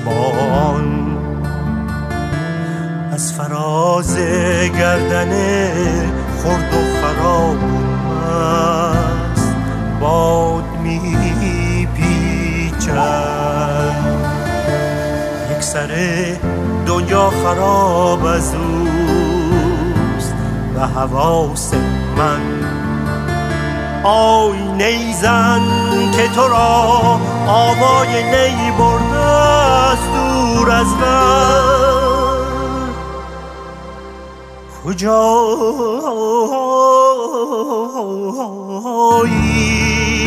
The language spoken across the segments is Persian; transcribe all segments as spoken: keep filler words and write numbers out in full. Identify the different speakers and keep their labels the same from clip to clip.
Speaker 1: بان از فراز گردن خرد و خراب است باد می پیچد. یک سر دنیا خراب از اوست و حواس من. آی نیزن که تو را آوای نی برده است دور از من. کجایی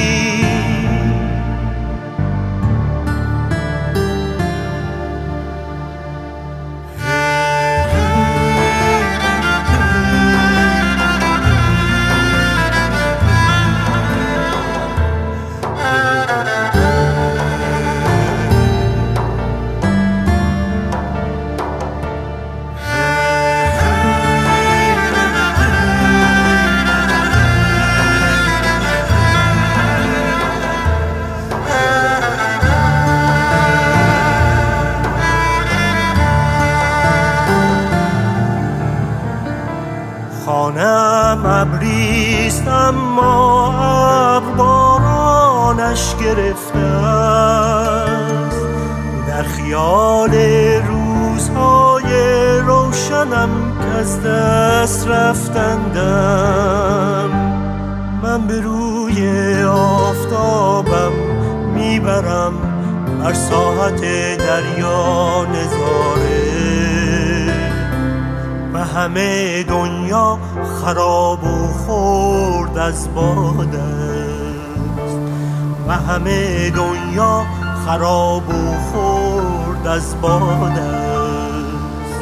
Speaker 1: خانم ابریست اما ابر بارانش گرفته است. در خیال روزهای روشنم که از دست رفتندم من به روی آفتابم میبرم بر ساحت دریا نظاره و همه دنیا خراب و خرد از باد است و همه دنیا خراب و خرد از باد است.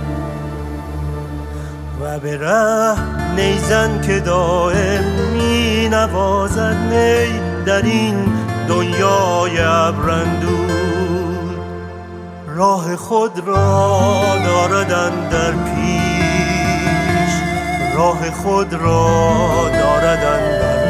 Speaker 1: و به ره نیزن که دائم می نوازد نی در این دنیای ابراندود راه خود را دارد اندر پیش راه خود را دارد اندر